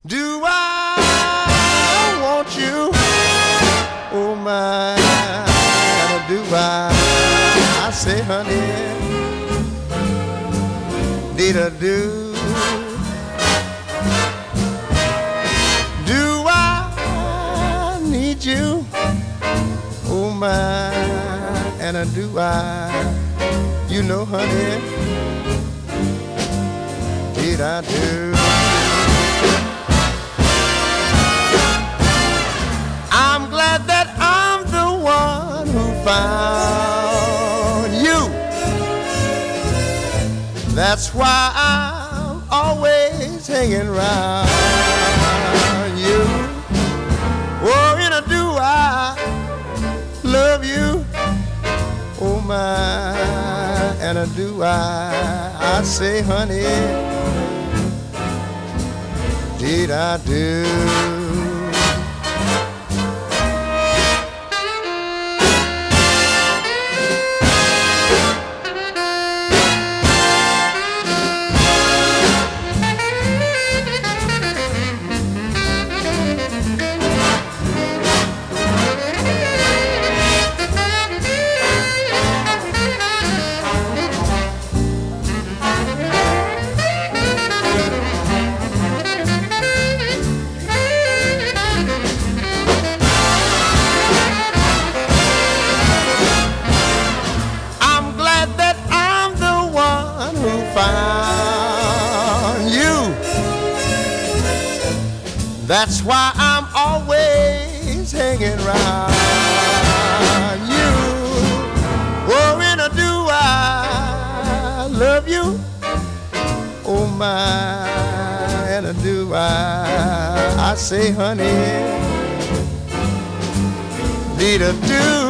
Do I want you? Oh my, do I say, honey, did I do? Do I need you? Oh my, and do I? You know, honey, did I do? I'm glad that I'm the one who found you. That's why I'm always hanging around you. Oh, and do I love you? Oh my, and do I say, honey, did I do? Found you. That's why I'm always hanging around you. Oh, and do I love you? Oh my, and do I say, honey, did I do?